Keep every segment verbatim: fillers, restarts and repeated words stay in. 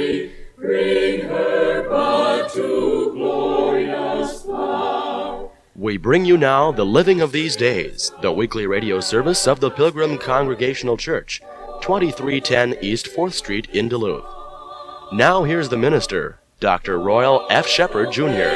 glory, bring her but to glorious far. We bring you now the Living of These Days, the weekly radio service of the Pilgrim Congregational Church, twenty-three ten East fourth Street in Duluth. Now here's the minister, Doctor Royal F. Shepard, Junior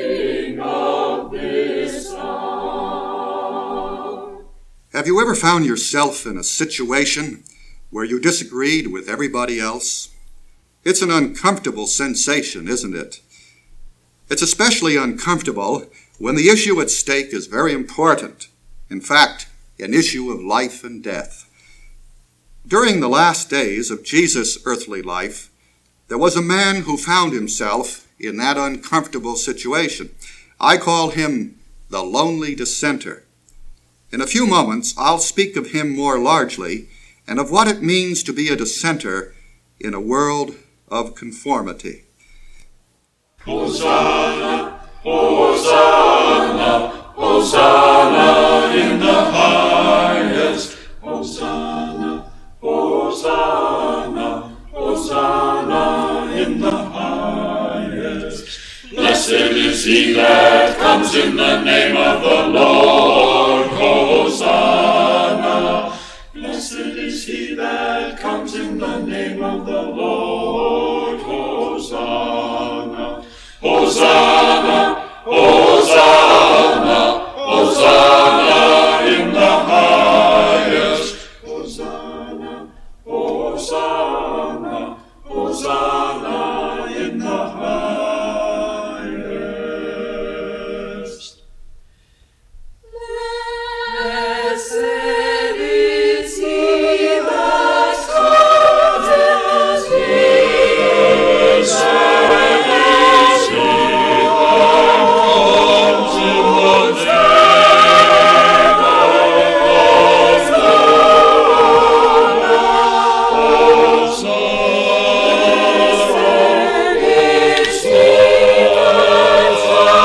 Have you ever found yourself in a situation where you disagreed with everybody else? It's an uncomfortable sensation, isn't it? It's especially uncomfortable when the issue at stake is very important. In fact, an issue of life and death. During the last days of Jesus' earthly life, there was a man who found himself in that uncomfortable situation. I call him the lonely dissenter. In a few moments, I'll speak of him more largely and of what it means to be a dissenter in a world of conformity. Hosanna, Hosanna, Hosanna in the highest. Hosanna, Hosanna, Hosanna in the highest. Blessed is he that comes in the name of the Lord. Hosanna. Blessed is he that comes in the name of the Lord. Hosanna. Hosanna. Hosanna. Hosanna in the highest. Hosanna. Hosanna. Hosanna in the highest. Blessed is he that comes in the name. Blessed is he that comes in the name of the Lord. Blessed is he that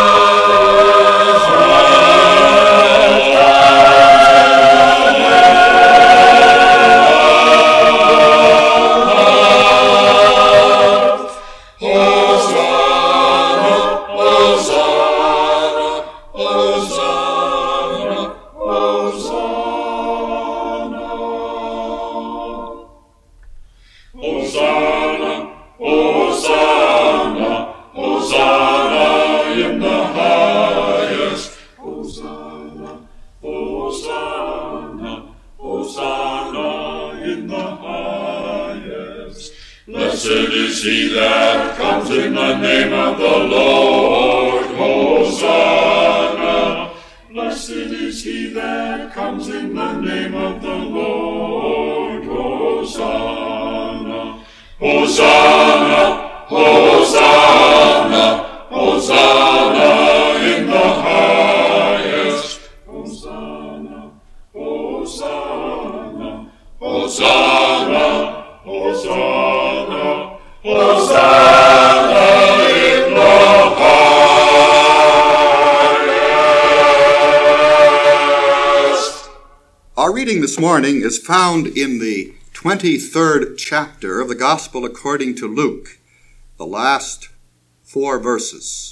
Hosanna, Hosanna, Hosanna in the highest. Hosanna, Hosanna, Hosanna in the highest. Blessed is he that comes in the name of the Lord. Hosanna. Blessed is he that comes in the name of the Lord. Hosanna. Hosanna, Hosanna, Hosanna in the highest. Hosanna, Hosanna, Hosanna, Hosanna, Hosanna in the highest. Our reading this morning is found in the twenty-third chapter of the Gospel according to Luke, the last four verses.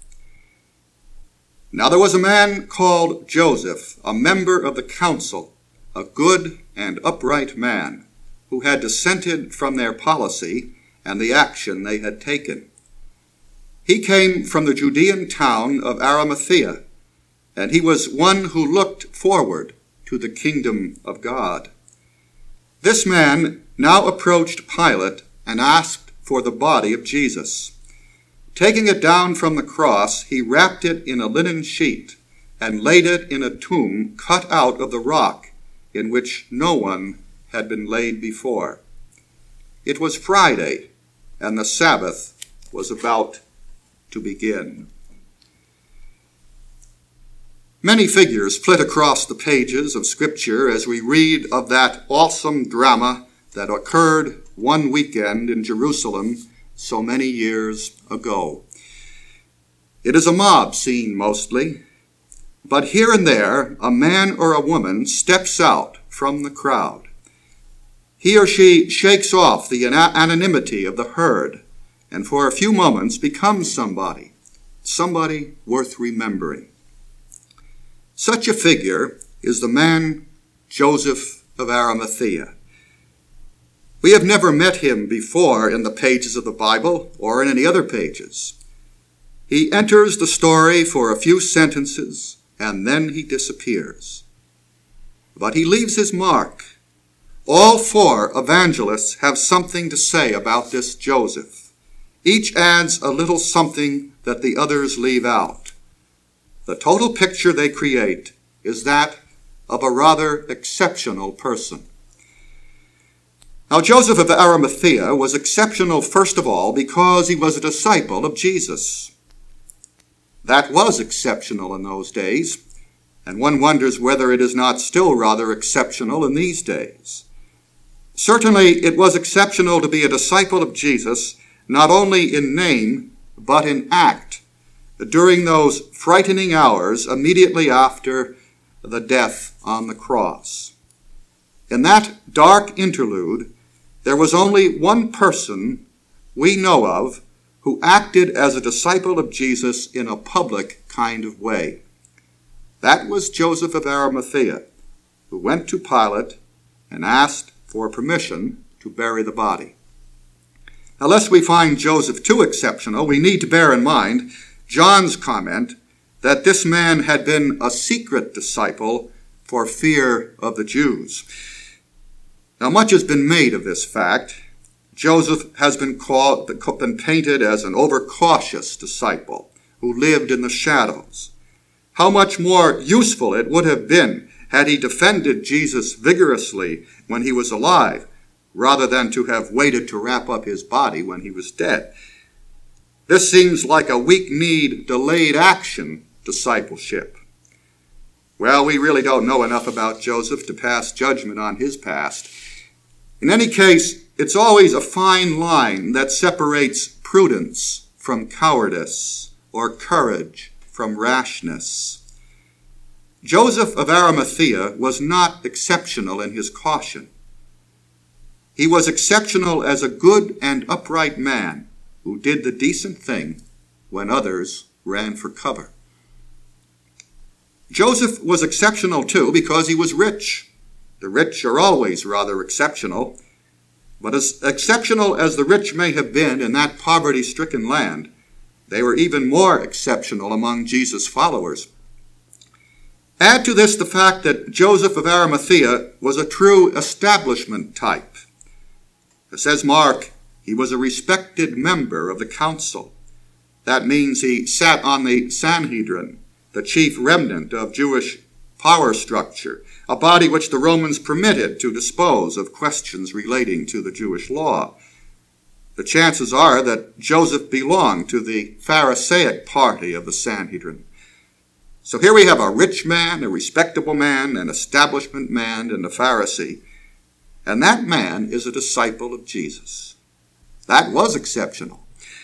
Now there was a man called Joseph, a member of the council, a good and upright man, who had dissented from their policy and the action they had taken. He came from the Judean town of Arimathea, and he was one who looked forward to the kingdom of God. This man now approached Pilate and asked for the body of Jesus. Taking it down from the cross, he wrapped it in a linen sheet and laid it in a tomb cut out of the rock in which no one had been laid before. It was Friday, and the Sabbath was about to begin. Many figures flit across the pages of Scripture as we read of that awesome drama that occurred one weekend in Jerusalem so many years ago. It is a mob scene mostly, but here and there a man or a woman steps out from the crowd. he or she shakes off the anonymity of the herd and for a few moments becomes somebody, somebody worth remembering. Such a figure is the man Joseph of Arimathea. We have never met him before in the pages of the Bible or in any other pages. He enters the story for a few sentences and then he disappears. But he leaves his mark. All four evangelists have something to say about this Joseph. Each adds a little something that the others leave out. The total picture they create is that of a rather exceptional person. Now, Joseph of Arimathea was exceptional, first of all, because he was a disciple of Jesus. That was exceptional in those days, and one wonders whether it is not still rather exceptional in these days. Certainly, it was exceptional to be a disciple of Jesus, not only in name, but in act, during those frightening hours immediately after the death on the cross. In that dark interlude, there was only one person we know of who acted as a disciple of Jesus in a public kind of way. That was Joseph of Arimathea, who went to Pilate and asked for permission to bury the body. Now, lest we find Joseph too exceptional, we need to bear in mind John's comment that this man had been a secret disciple for fear of the Jews. Now, much has been made of this fact. Joseph has been called, been painted as an overcautious disciple who lived in the shadows. How much more useful it would have been had he defended Jesus vigorously when he was alive, rather than to have waited to wrap up his body when he was dead. This seems like a weak-kneed, delayed action discipleship. Well, we really don't know enough about Joseph to pass judgment on his past. In any case, it's always a fine line that separates prudence from cowardice or courage from rashness. Joseph of Arimathea was not exceptional in his caution. He was exceptional as a good and upright man who did the decent thing when others ran for cover. Joseph was exceptional too because he was rich. The rich are always rather exceptional. But as exceptional as the rich may have been in that poverty-stricken land, they were even more exceptional among Jesus' followers. Add to this the fact that Joseph of Arimathea was a true establishment type. Says Mark, he was a respected member of the council. That means he sat on the Sanhedrin, the chief remnant of Jewish power structure, a body which the Romans permitted to dispose of questions relating to the Jewish law. The chances are that Joseph belonged to the Pharisaic party of the Sanhedrin. So here we have a rich man, a respectable man, an establishment man, and a Pharisee. And that man is a disciple of Jesus. That was exceptional.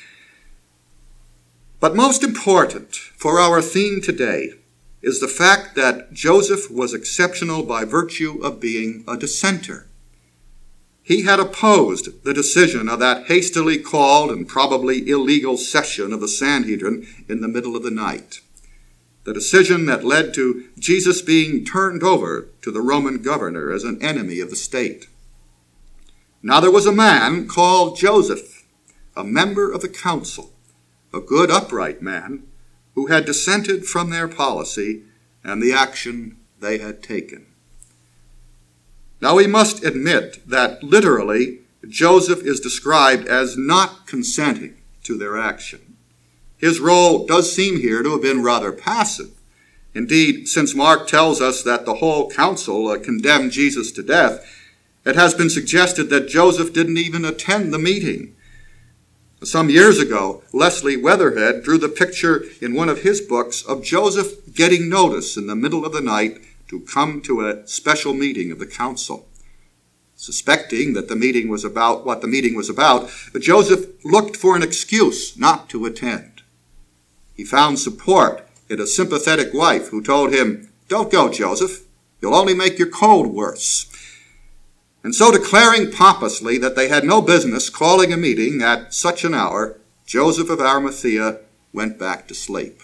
But most important for our theme today is the fact that Joseph was exceptional by virtue of being a dissenter. He had opposed the decision of that hastily called and probably illegal session of the Sanhedrin in the middle of the night. The decision that led to Jesus being turned over to the Roman governor as an enemy of the state. Now there was a man called Joseph, a member of the council, a good upright man, who had dissented from their policy and the action they had taken. Now we must admit that literally Joseph is described as not consenting to their action. His role does seem here to have been rather passive. Indeed, since Mark tells us that the whole council uh, condemned Jesus to death, it has been suggested that Joseph didn't even attend the meeting. Some years ago, Leslie Weatherhead drew the picture in one of his books of Joseph getting notice in the middle of the night to come to a special meeting of the council. Suspecting that the meeting was about what the meeting was about, Joseph looked for an excuse not to attend. He found support in a sympathetic wife who told him, "Don't go, Joseph. You'll only make your cold worse." And so, declaring pompously that they had no business calling a meeting at such an hour, Joseph of Arimathea went back to sleep.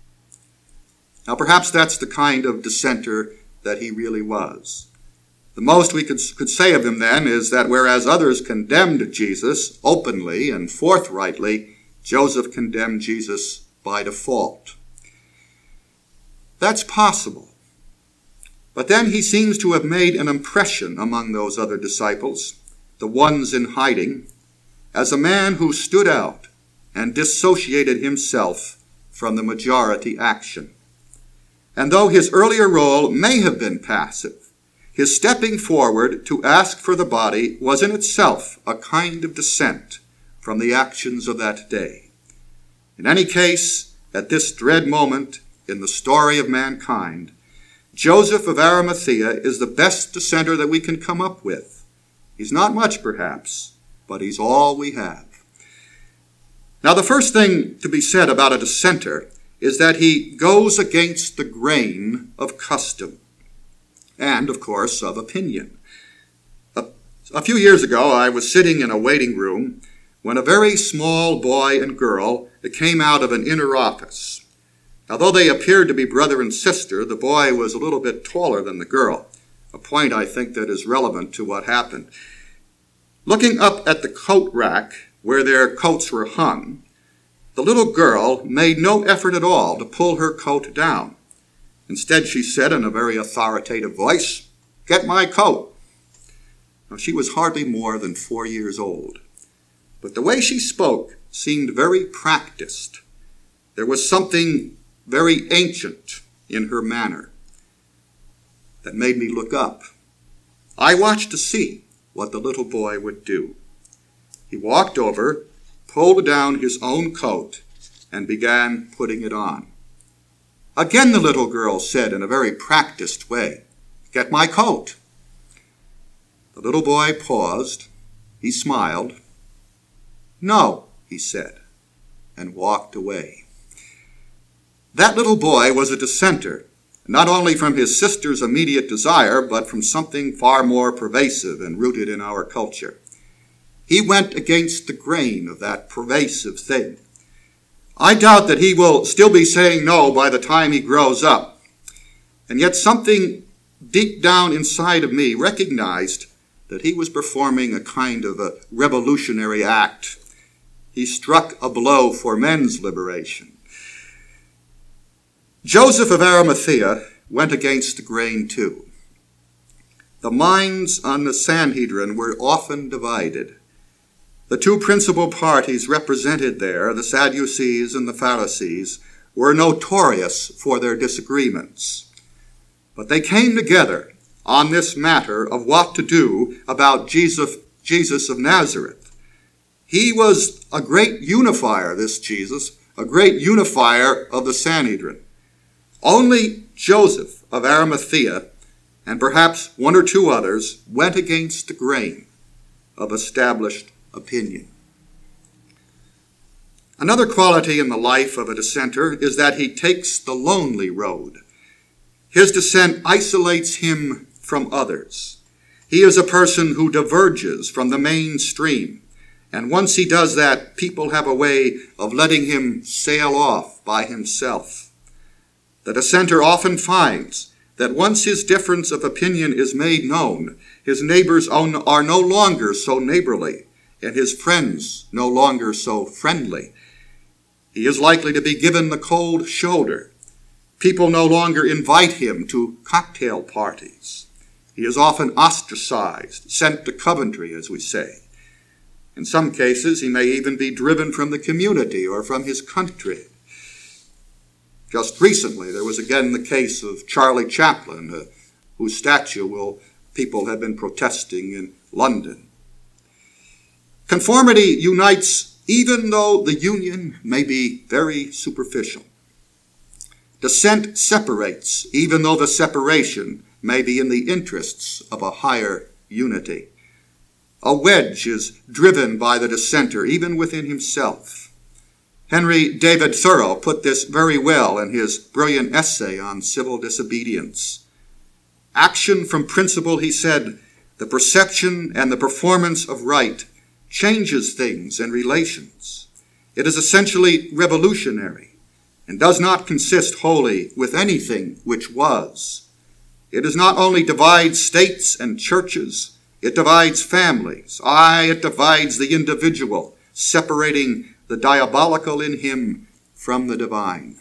Now, perhaps that's the kind of dissenter that he really was. The most we could, could say of him then is that whereas others condemned Jesus openly and forthrightly, Joseph condemned Jesus by default. That's possible. But then he seems to have made an impression among those other disciples, the ones in hiding, as a man who stood out and dissociated himself from the majority action. And though his earlier role may have been passive, his stepping forward to ask for the body was in itself a kind of dissent from the actions of that day. In any case, at this dread moment in the story of mankind, Joseph of Arimathea is the best dissenter that we can come up with. He's not much, perhaps, but he's all we have. Now, the first thing to be said about a dissenter is that he goes against the grain of custom and, of course, of opinion. A, a few years ago, I was sitting in a waiting room when a very small boy and girl came out of an inner office. Although they appeared to be brother and sister, the boy was a little bit taller than the girl, a point I think that is relevant to what happened. Looking up at the coat rack where their coats were hung, the little girl made no effort at all to pull her coat down. Instead, she said in a very authoritative voice, "Get my coat." Now, she was hardly more than four years old, but the way she spoke seemed very practiced. There was something very ancient in her manner that made me look up. I watched to see what the little boy would do. He walked over, pulled down his own coat, and began putting it on. Again the little girl said in a very practiced way, "Get my coat." The little boy paused. He smiled. "No," he said, and walked away. That little boy was a dissenter, not only from his sister's immediate desire, but from something far more pervasive and rooted in our culture. He went against the grain of that pervasive thing. I doubt that he will still be saying no by the time he grows up. And yet something deep down inside of me recognized that he was performing a kind of a revolutionary act. He struck a blow for men's liberation. Joseph of Arimathea went against the grain too. The minds on the Sanhedrin were often divided. The two principal parties represented there, the Sadducees and the Pharisees, were notorious for their disagreements. But they came together on this matter of what to do about Jesus, Jesus of Nazareth. He was a great unifier, this Jesus, a great unifier of the Sanhedrin. Only Joseph of Arimathea, and perhaps one or two others, went against the grain of established opinion. Another quality in the life of a dissenter is that he takes the lonely road. His dissent isolates him from others. He is a person who diverges from the mainstream, and once he does that, people have a way of letting him sail off by himself. The dissenter often finds that once his difference of opinion is made known, his neighbors are no longer so neighborly, and his friends no longer so friendly. He is likely to be given the cold shoulder. People no longer invite him to cocktail parties. He is often ostracized, sent to Coventry, as we say. In some cases, he may even be driven from the community or from his country. Just recently, there was again the case of Charlie Chaplin, uh, whose statue will, people have been protesting in London. Conformity unites even though the union may be very superficial. Dissent separates even though the separation may be in the interests of a higher unity. A wedge is driven by the dissenter even within himself. Henry David Thoreau put this very well in his brilliant essay on civil disobedience. Action from principle, he said, the perception and the performance of right changes things and relations. It is essentially revolutionary and does not consist wholly with anything which was. It does not only divide states and churches, it divides families. Aye, it divides the individual, separating the diabolical in him from the divine.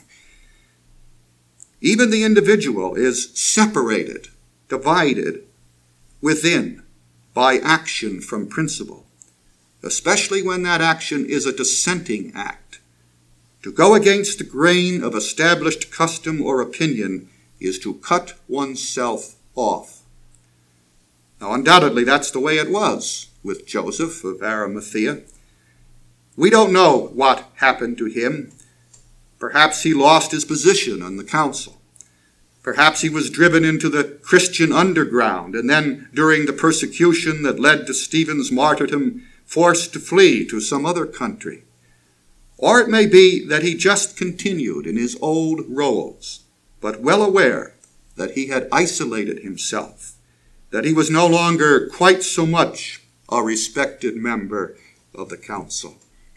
Even the individual is separated, divided within by action from principle, especially when that action is a dissenting act. To go against the grain of established custom or opinion is to cut oneself off. Now, undoubtedly, that's the way it was with Joseph of Arimathea. We don't know what happened to him. Perhaps he lost his position on the council. Perhaps he was driven into the Christian underground, and then, during the persecution that led to Stephen's martyrdom, forced to flee to some other country. Or it may be that he just continued in his old roles, but well aware that he had isolated himself, that he was no longer quite so much a respected member of the council.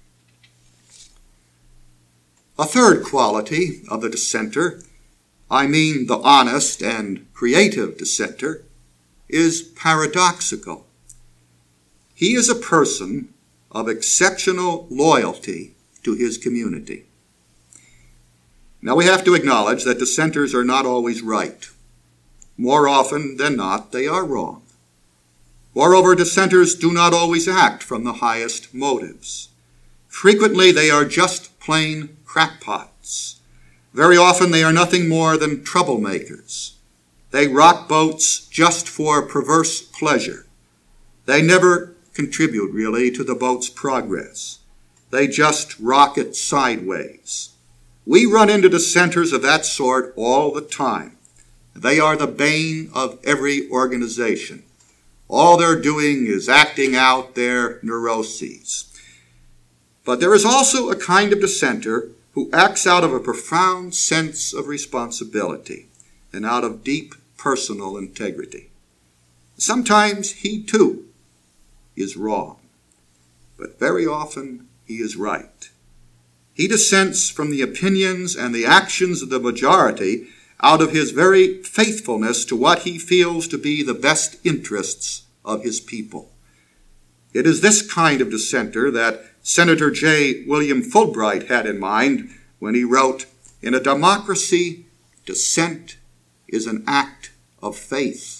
A third quality of the dissenter, I mean the honest and creative dissenter, is paradoxical. He is a person of exceptional loyalty to his community. Now, we have to acknowledge that dissenters are not always right. More often than not, they are wrong. Moreover, dissenters do not always act from the highest motives. Frequently, they are just plain crackpots. Very often, they are nothing more than troublemakers. They rock boats just for perverse pleasure. They never contribute, really, to the boat's progress. They just rock it sideways. We run into dissenters of that sort all the time. They are the bane of every organization. All they're doing is acting out their neuroses. But there is also a kind of dissenter who acts out of a profound sense of responsibility and out of deep personal integrity. Sometimes he, too, is wrong, but very often he is right. He dissents from the opinions and the actions of the majority out of his very faithfulness to what he feels to be the best interests of his people. It is this kind of dissenter that Senator J. William Fulbright had in mind when he wrote, "In a democracy, dissent is an act of faith."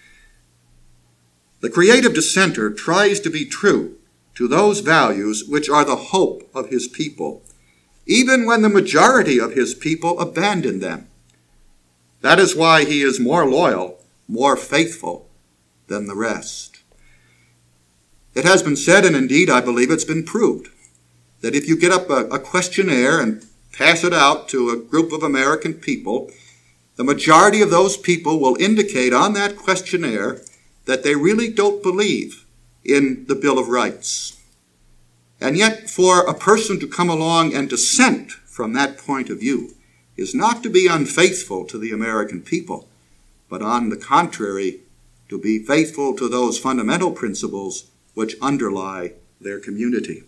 The creative dissenter tries to be true to those values which are the hope of his people, even when the majority of his people abandon them. That is why he is more loyal, more faithful than the rest. It has been said, and indeed I believe it's been proved, that if you get up a, a questionnaire and pass it out to a group of American people, the majority of those people will indicate on that questionnaire that they really don't believe in the Bill of Rights. And yet, for a person to come along and dissent from that point of view is not to be unfaithful to the American people, but on the contrary, to be faithful to those fundamental principles which underlie their community.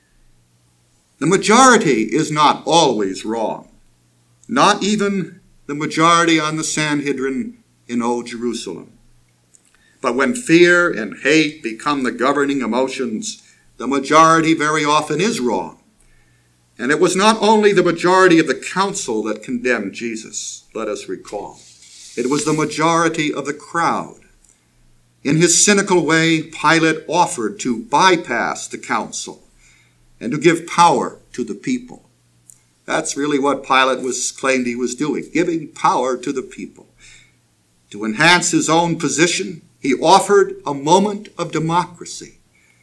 The majority is not always wrong, not even the majority on the Sanhedrin in Old Jerusalem. But when fear and hate become the governing emotions, the majority very often is wrong. And it was not only the majority of the council that condemned Jesus, let us recall. It was the majority of the crowd. In his cynical way, Pilate offered to bypass the council and to give power to the people. That's really what Pilate was claimed he was doing, giving power to the people. To enhance his own position, he offered a moment of democracy.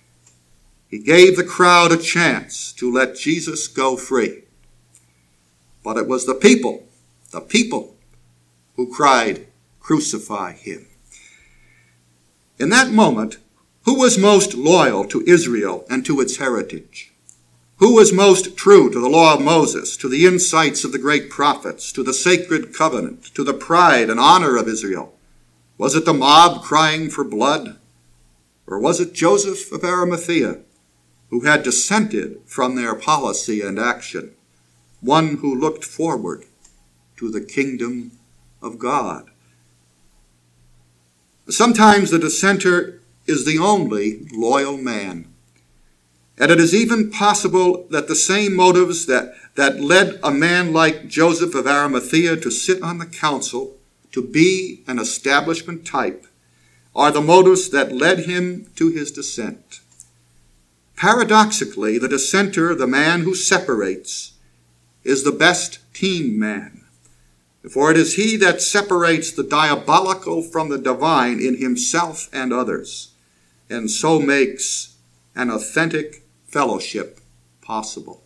He gave the crowd a chance to let Jesus go free. But it was the people, the people, who cried, "Crucify him." In that moment, who was most loyal to Israel and to its heritage? Who was most true to the law of Moses, to the insights of the great prophets, to the sacred covenant, to the pride and honor of Israel? Was it the mob crying for blood? Or was it Joseph of Arimathea, who had dissented from their policy and action, one who looked forward to the kingdom of God? Sometimes the dissenter is the only loyal man. And it is even possible that the same motives that, that led a man like Joseph of Arimathea to sit on the council, to be an establishment type, are the motives that led him to his dissent. Paradoxically, the dissenter, the man who separates, is the best team man. For it is he that separates the diabolical from the divine in himself and others, and so makes an authentic fellowship possible.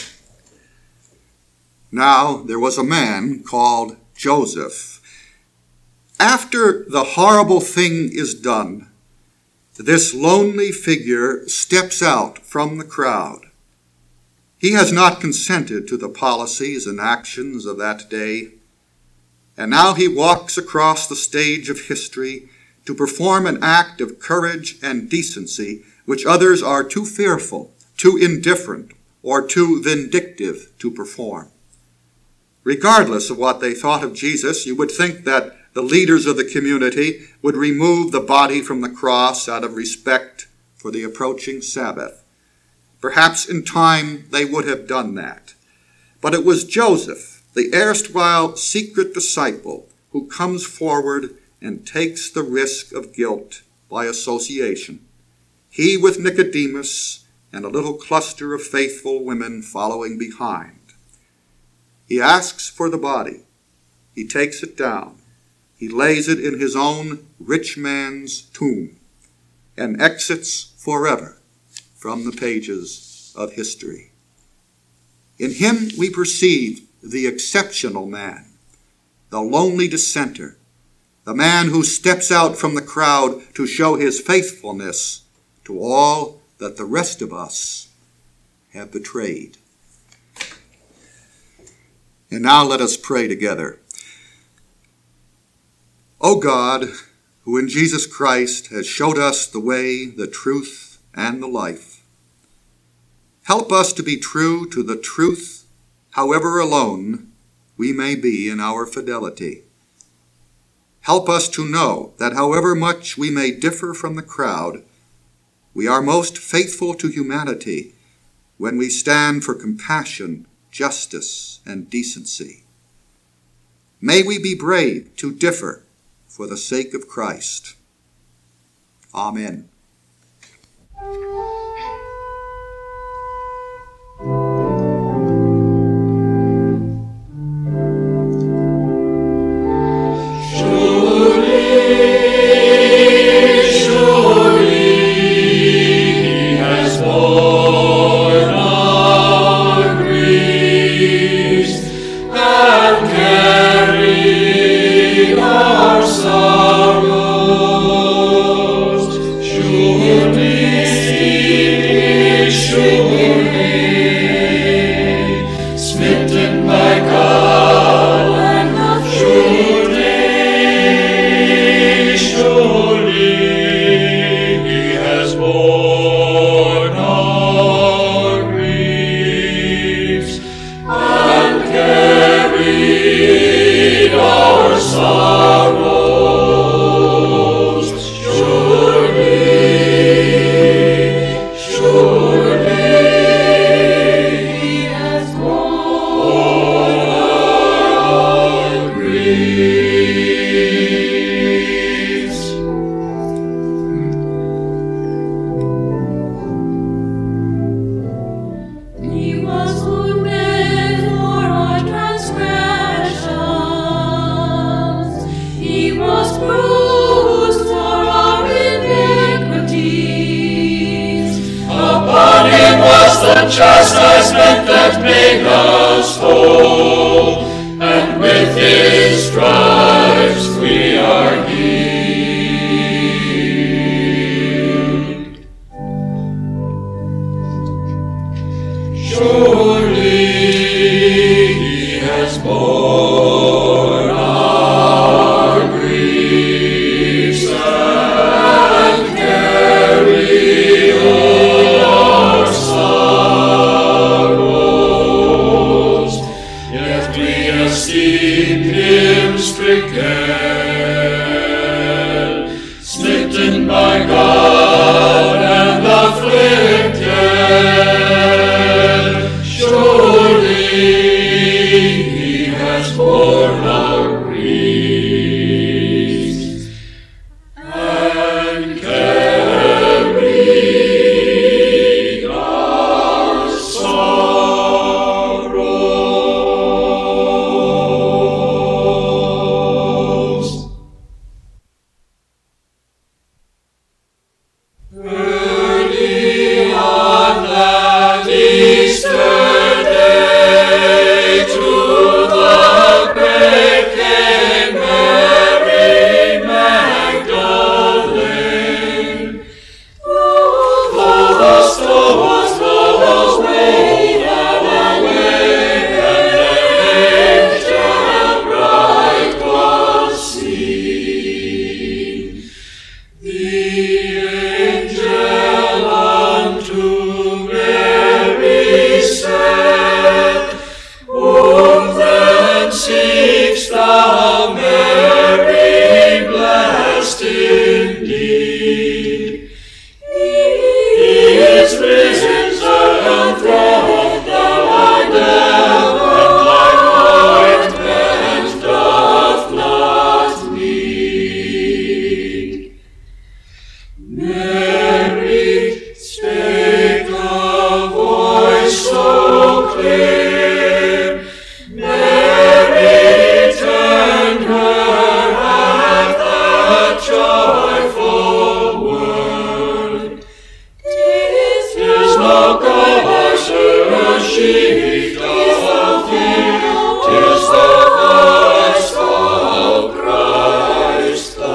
Now, there was a man called Joseph. After the horrible thing is done, this lonely figure steps out from the crowd. He has not consented to the policies and actions of that day, and now he walks across the stage of history to perform an act of courage and decency which others are too fearful, too indifferent, or too vindictive to perform. Regardless of what they thought of Jesus, you would think that the leaders of the community would remove the body from the cross out of respect for the approaching Sabbath. Perhaps in time they would have done that. But it was Joseph, the erstwhile secret disciple, who comes forward and takes the risk of guilt by association. He with Nicodemus and a little cluster of faithful women following behind. He asks for the body. He takes it down. He lays it in his own rich man's tomb and exits forever from the pages of history. In him we perceive the exceptional man, the lonely dissenter, the man who steps out from the crowd to show his faithfulness to all that the rest of us have betrayed. And now let us pray together. O God, who in Jesus Christ has showed us the way, the truth, and the life, help us to be true to the truth, however alone we may be in our fidelity. Help us to know that however much we may differ from the crowd, we are most faithful to humanity when we stand for compassion, justice, and decency. May we be brave to differ for the sake of Christ. Amen. Chastisement that made us whole, and with his stripes we are healed. Surely he has borne our griefs and carried cautious sheet of fear, 'tis the voice of Christ the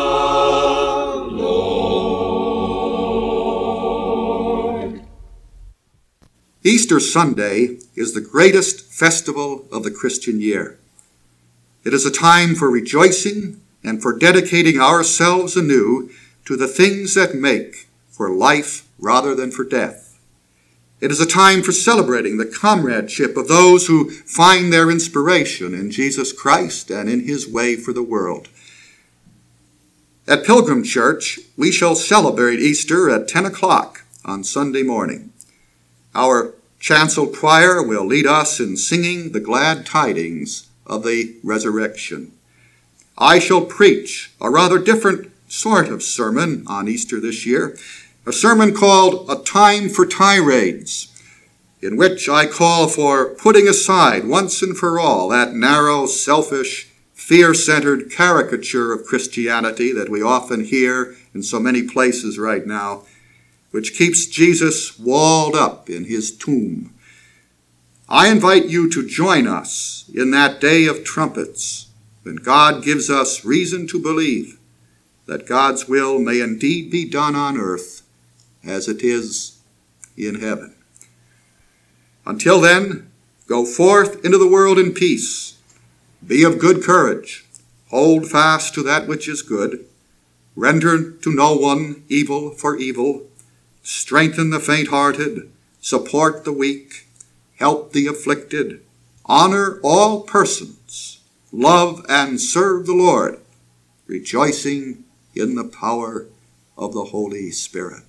Lord. Easter Sunday is the greatest festival of the Christian year. It is a time for rejoicing and for dedicating ourselves anew to the things that make for life rather than for death. It is a time for celebrating the comradeship of those who find their inspiration in Jesus Christ and in his way for the world. At Pilgrim Church, we shall celebrate Easter at ten o'clock on Sunday morning. Our chancel choir will lead us in singing the glad tidings of the resurrection. I shall preach a rather different sort of sermon on Easter this year, a sermon called A Time for Tirades, in which I call for putting aside once and for all that narrow, selfish, fear-centered caricature of Christianity that we often hear in so many places right now, which keeps Jesus walled up in his tomb. I invite you to join us in that day of trumpets, when God gives us reason to believe that God's will may indeed be done on earth as it is in heaven. Until then, go forth into the world in peace. Be of good courage. Hold fast to that which is good. Render to no one evil for evil. Strengthen the faint-hearted. Support the weak. Help the afflicted. Honor all persons. Love and serve the Lord, rejoicing in the power of the Holy Spirit.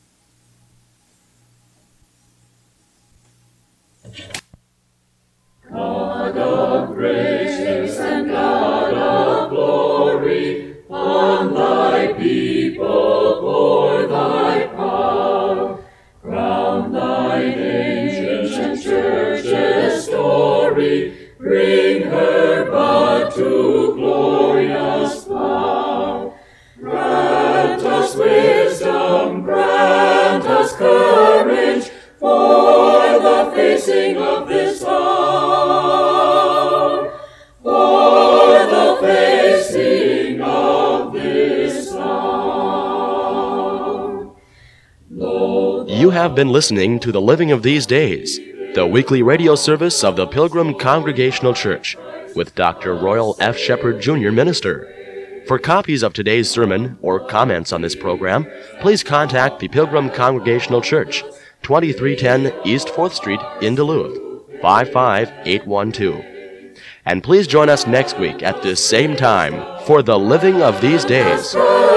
God of grace and God of glory, on thy people pour thy power. Crown thine ancient church's story, bring her but to glorious power. Grant us wisdom, grant us courage, for the facing of this hour, for the facing of this hour. Lord, You have been listening to The Living of These Days, the weekly radio service of the Pilgrim Congregational Church, with Doctor Royal F. Shepherd, Junior Minister. For copies of today's sermon or comments on this program, please contact the Pilgrim Congregational Church, twenty-three ten East fourth Street in Duluth, five five eight one two. And please join us next week at this same time for The Living of These Days.